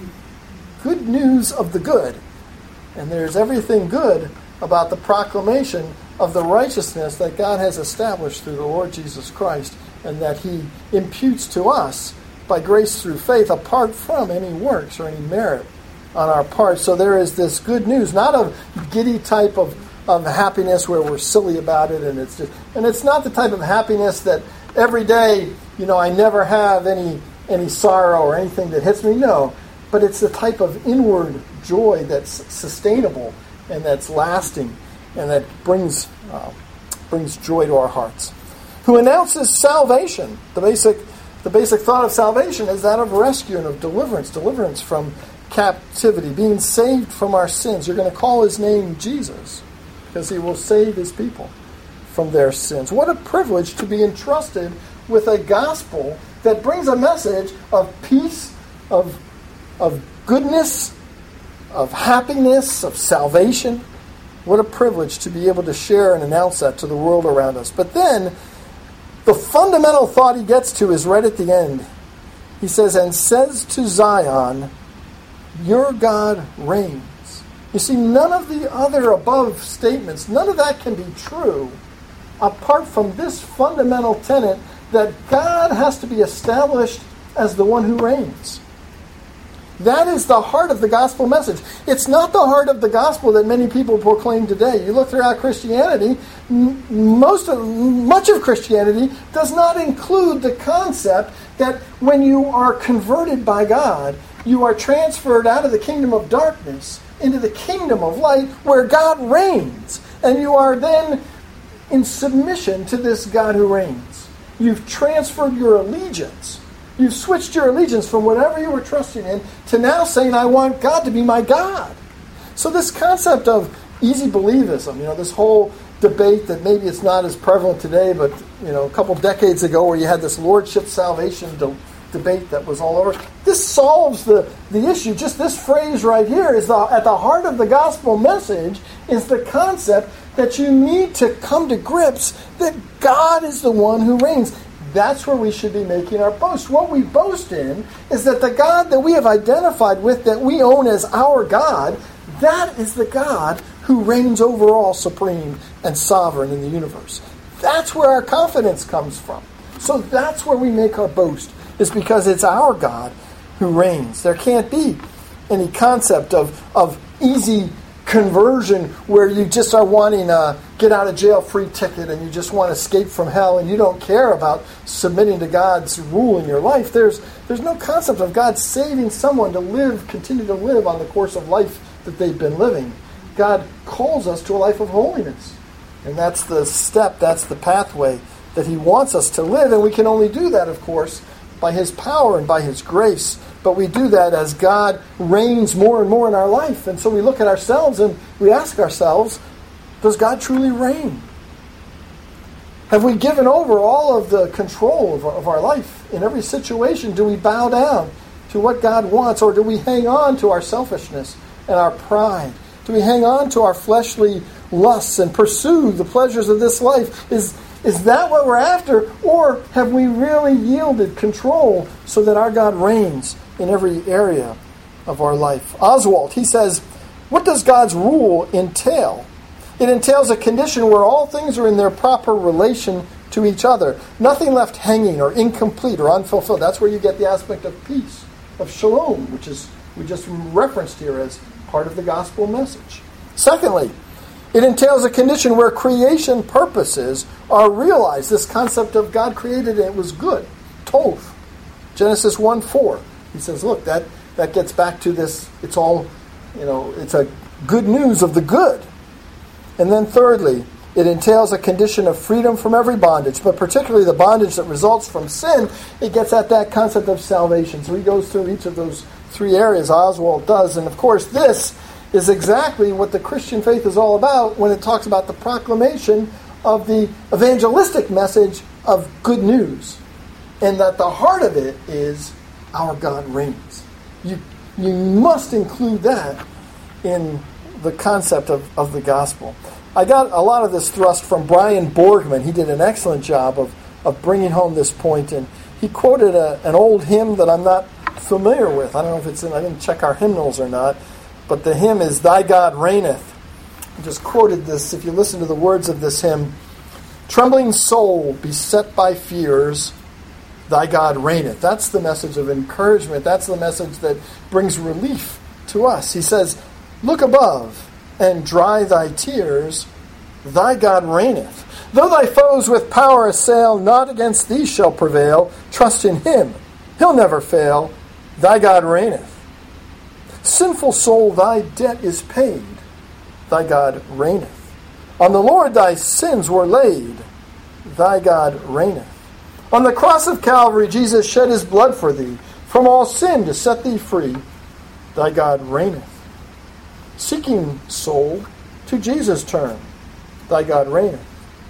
Good news of the good. And there's everything good about the proclamation of the righteousness that God has established through the Lord Jesus Christ and that he imputes to us by grace through faith apart from any works or any merit on our part. So there is this good news, not a giddy type of, of happiness where we're silly about it, and it's just, and it's not the type of happiness that every day, you know, I never have any any sorrow or anything that hits me. No, but it's the type of inward joy that's sustainable and that's lasting and that brings uh, brings joy to our hearts. Who announces salvation? The basic the basic thought of salvation is that of rescue and of deliverance, deliverance from captivity, being saved from our sins. You're going to call his name Jesus because he will save his people from their sins. What a privilege to be entrusted with a gospel that brings a message of peace, of, of goodness, of happiness, of salvation. What a privilege to be able to share and announce that to the world around us. But then, the fundamental thought he gets to is right at the end. He says, and says to Zion, your God reigns. You see, none of the other above statements, none of that can be true apart from this fundamental tenet that God has to be established as the one who reigns. That is the heart of the gospel message. It's not the heart of the gospel that many people proclaim today. You look throughout Christianity, most of, much of Christianity does not include the concept that when you are converted by God, you are transferred out of the kingdom of darkness into the kingdom of light where God reigns. And you are then in submission to this God who reigns. You've transferred your allegiance. You've switched your allegiance from whatever you were trusting in to now saying, I want God to be my God. So this concept of easy believism, you know, this whole debate that maybe it's not as prevalent today, but, you know, a couple decades ago where you had this lordship salvation de- debate that was all over. This solves the, the issue. Just this phrase right here is the, at the heart of the gospel message is the concept that you need to come to grips that God is the one who reigns. That's where we should be making our boast. What we boast in is that the God that we have identified with, that we own as our God, that is the God who reigns over all supreme and sovereign in the universe. That's where our confidence comes from. So that's where we make our boast, is because it's our God who reigns. There can't be any concept of, of easy conversion where you just are wanting a get out of jail free ticket and you just want to escape from hell and you don't care about submitting to God's rule in your life. There's there's no concept of God saving someone to live, continue to live on the course of life that they've been living. God calls us to a life of holiness. And that's the step, that's the pathway that he wants us to live. And we can only do that, of course, by his power and by his grace. But we do that as God reigns more and more in our life. And so we look at ourselves and we ask ourselves, does God truly reign? Have we given over all of the control of our, of our life in every situation? Do we bow down to what God wants, or do we hang on to our selfishness and our pride? Do we hang on to our fleshly lusts and pursue the pleasures of this life? Is Is that what we're after? Or have we really yielded control so that our God reigns in every area of our life? Oswald, he says, what does God's rule entail? It entails a condition where all things are in their proper relation to each other. Nothing left hanging or incomplete or unfulfilled. That's where you get the aspect of peace, of shalom, which is we just referenced here as part of the gospel message. Secondly, it entails a condition where creation purposes are realized. This concept of God created and it was good. Tov. Genesis one four. He says, look, that, that gets back to this, it's all, you know, it's a good news of the good. And then thirdly, it entails a condition of freedom from every bondage, but particularly the bondage that results from sin. It gets at that concept of salvation. So he goes through each of those three areas, Oswald does. And of course, this is exactly what the Christian faith is all about when it talks about the proclamation of the evangelistic message of good news. And that the heart of it is our God reigns. You, you must include that in the concept of, of the gospel. I got a lot of this thrust from Brian Borgman. He did an excellent job of, of bringing home this point, and he quoted a, an old hymn that I'm not familiar with. I don't know if it's in, I didn't check our hymnals or not, but the hymn is Thy God Reigneth. I just quoted this. If you listen to the words of this hymn, trembling soul beset by fears, Thy God reigneth. That's the message of encouragement. That's the message that brings relief to us. He says, look above and dry thy tears, Thy God reigneth. Though thy foes with power assail, not against thee shall prevail. Trust in him, he'll never fail. Thy God reigneth. Sinful soul, thy debt is paid. Thy God reigneth. On the Lord thy sins were laid. Thy God reigneth. On the cross of Calvary, Jesus shed his blood for thee, from all sin to set thee free. Thy God reigneth. Seeking soul, to Jesus turn. Thy God reigneth.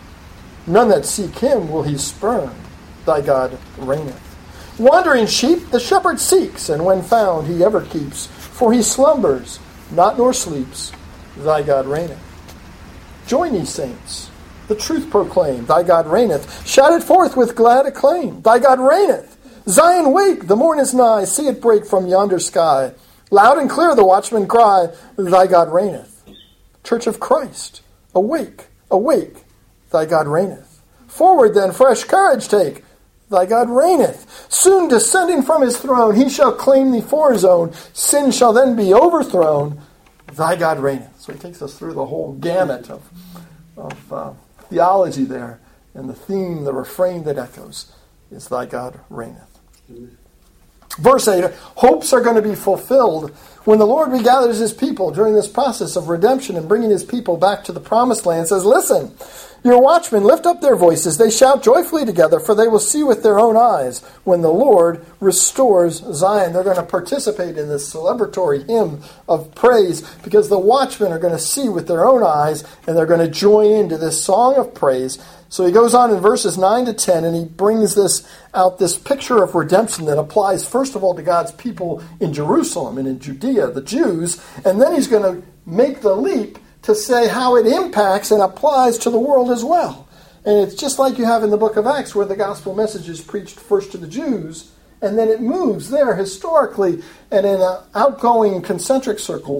None that seek him will he spurn. Thy God reigneth. Wandering sheep the shepherd seeks, and when found he ever keeps. For he slumbers, not nor sleeps. Thy God reigneth. Join ye saints, the truth proclaim. Thy God reigneth. Shout it forth with glad acclaim. Thy God reigneth. Zion wake, the morn is nigh. See it break from yonder sky. Loud and clear the watchmen cry, Thy God reigneth. Church of Christ, awake, awake, Thy God reigneth. Forward then, fresh courage take, Thy God reigneth. Soon descending from his throne, he shall claim thee for his own. Sin shall then be overthrown, Thy God reigneth. So he takes us through the whole gamut of, of uh, theology there. And the theme, the refrain that echoes is Thy God reigneth. Amen. Verse eight, hopes are going to be fulfilled when the Lord regathers his people during this process of redemption and bringing his people back to the promised land. Says, listen, your watchmen lift up their voices. They shout joyfully together, for they will see with their own eyes when the Lord restores Zion. They're going to participate in this celebratory hymn of praise because the watchmen are going to see with their own eyes and they're going to join into this song of praise. So he goes on in verses nine to ten, and he brings this out, this picture of redemption that applies, first of all, to God's people in Jerusalem and in Judea, the Jews, and then he's going to make the leap to say how it impacts and applies to the world as well. And it's just like you have in the book of Acts, where the gospel message is preached first to the Jews, and then it moves there historically and in uh, outgoing concentric circles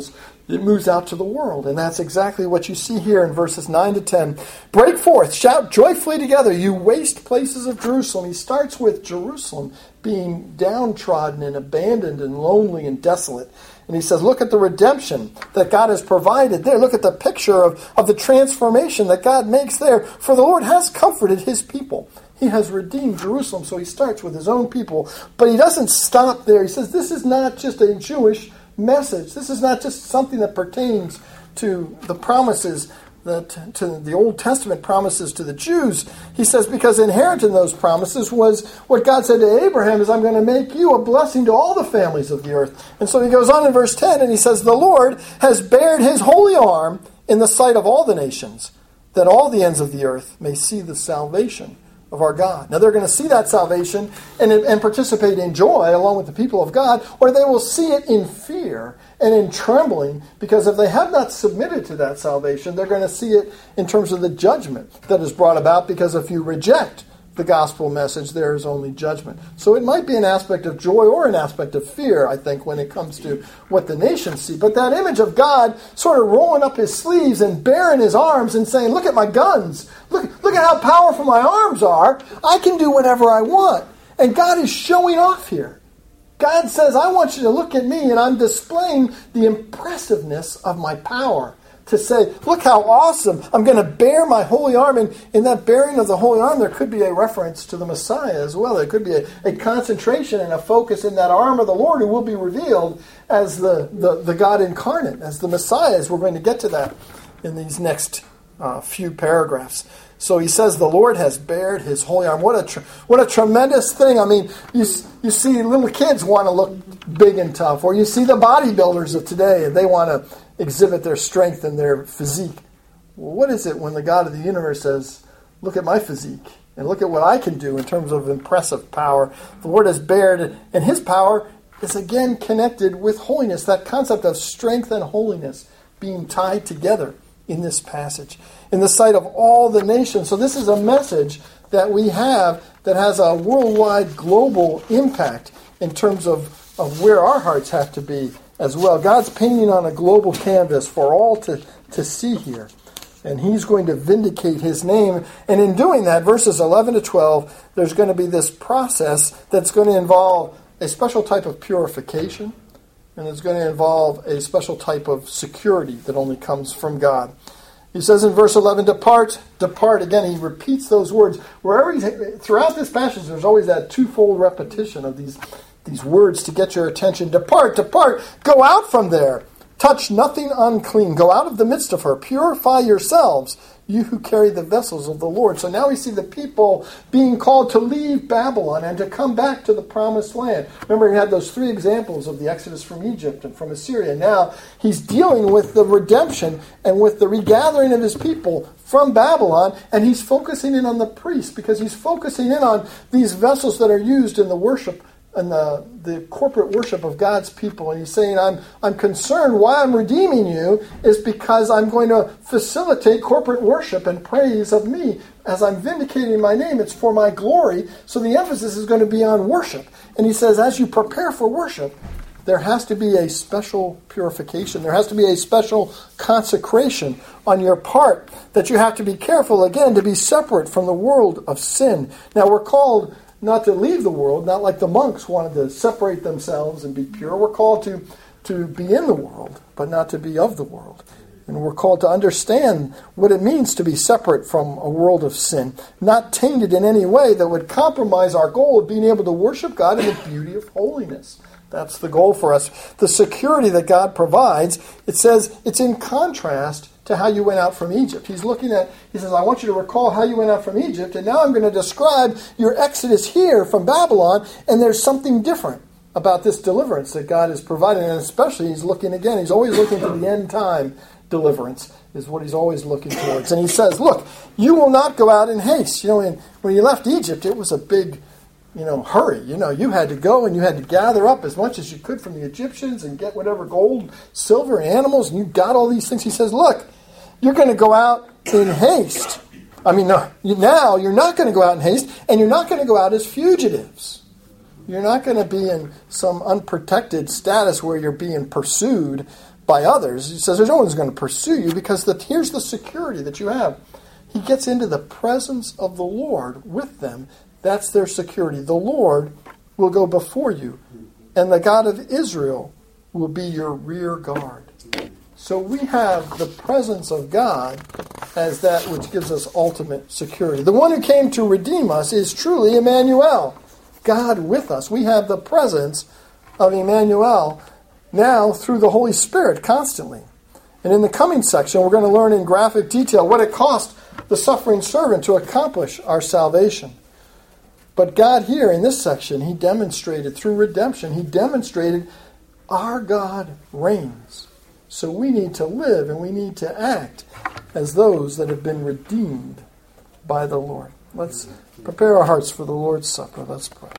it moves out to the world. And that's exactly what you see here in verses nine to ten. Break forth, shout joyfully together, you waste places of Jerusalem. He starts with Jerusalem being downtrodden and abandoned and lonely and desolate. And he says, look at the redemption that God has provided there. Look at the picture of, of the transformation that God makes there. For the Lord has comforted his people. He has redeemed Jerusalem. So he starts with his own people. But he doesn't stop there. He says, this is not just a Jewish message. This is not just something that pertains to the promises that to the Old Testament promises to the Jews. He says, because inherent in those promises was what God said to Abraham is, I'm going to make you a blessing to all the families of the earth. And so he goes on in verse ten and he says, the Lord has bared his holy arm in the sight of all the nations, that all the ends of the earth may see the salvation of our God. Now they're going to see that salvation and, and participate in joy along with the people of God, or they will see it in fear and in trembling, because if they have not submitted to that salvation, they're going to see it in terms of the judgment that is brought about, because if you reject the gospel message, there is only judgment. So it might be an aspect of joy or an aspect of fear, I think, when it comes to what the nations see. But that image of God sort of rolling up his sleeves and baring his arms and saying, look at my guns. Look, look at how powerful my arms are. I can do whatever I want. And God is showing off here. God says, I want you to look at me, and I'm displaying the impressiveness of my power. To say, look how awesome, I'm going to bear my holy arm. And in that bearing of the holy arm, there could be a reference to the Messiah as well. There could be a, a concentration and a focus in that arm of the Lord who will be revealed as the, the, the God incarnate, as the Messiah, as we're going to get to that in these next uh, few paragraphs. So he says the Lord has bared his holy arm. What a tr- what a tremendous thing. I mean, you you see little kids want to look big and tough, or you see the bodybuilders of today, and they want to exhibit their strength and their physique. Well, what is it when the God of the universe says, look at my physique, and look at what I can do in terms of impressive power? The Lord has bared, and his power is again connected with holiness, that concept of strength and holiness being tied together in this passage, in the sight of all the nations. So this is a message that we have that has a worldwide, global impact in terms of, of where our hearts have to be as well. God's painting on a global canvas for all to, to see here. And he's going to vindicate his name. And in doing that, verses eleven to twelve, there's going to be this process that's going to involve a special type of purification, and it's going to involve a special type of security that only comes from God. He says in verse eleven, depart, depart. Again, he repeats those words. Wherever he's, throughout this passage, there's always that twofold repetition of these, these words to get your attention. Depart, depart, go out from there. Touch nothing unclean. Go out of the midst of her. Purify yourselves, you who carry the vessels of the Lord. So now we see the people being called to leave Babylon and to come back to the promised land. Remember, he had those three examples of the Exodus from Egypt and from Assyria. Now he's dealing with the redemption and with the regathering of his people from Babylon, and he's focusing in on the priests, because he's focusing in on these vessels that are used in the worship and the, the corporate worship of God's people. And he's saying, I'm I'm concerned why I'm redeeming you is because I'm going to facilitate corporate worship and praise of me. As I'm vindicating my name, it's for my glory. So the emphasis is going to be on worship. And he says, as you prepare for worship, there has to be a special purification. There has to be a special consecration on your part, that you have to be careful, again, to be separate from the world of sin. Now, we're called not to leave the world, not like the monks wanted to separate themselves and be pure. We're called to, to be in the world, but not to be of the world. And we're called to understand what it means to be separate from a world of sin, not tainted in any way that would compromise our goal of being able to worship God in the beauty of holiness. That's the goal for us. The security that God provides, it says it's in contrast to how you went out from Egypt. He's looking at, he says, I want you to recall how you went out from Egypt, and now I'm going to describe your exodus here from Babylon, and there's something different about this deliverance that God is providing, and especially he's looking again, he's always looking to the end time deliverance is what he's always looking towards. And he says, look, you will not go out in haste. You know, in, when you left Egypt, it was a big, you know, hurry. You know, you had to go and you had to gather up as much as you could from the Egyptians and get whatever gold, silver, animals, and you got all these things. He says, look, you're going to go out in haste. I mean, no, now you're not going to go out in haste, and you're not going to go out as fugitives. You're not going to be in some unprotected status where you're being pursued, by others. He says there's no one's going to pursue you because the, here's the security that you have. He gets into the presence of the Lord with them. That's their security. The Lord will go before you, and the God of Israel will be your rear guard. So we have the presence of God as that which gives us ultimate security. The one who came to redeem us is truly Emmanuel, God with us. We have the presence of Emmanuel now through the Holy Spirit constantly. And in the coming section, we're going to learn in graphic detail what it cost the suffering servant to accomplish our salvation. But God here in this section, he demonstrated through redemption, he demonstrated our God reigns. So we need to live and we need to act as those that have been redeemed by the Lord. Let's prepare our hearts for the Lord's Supper. Let's pray.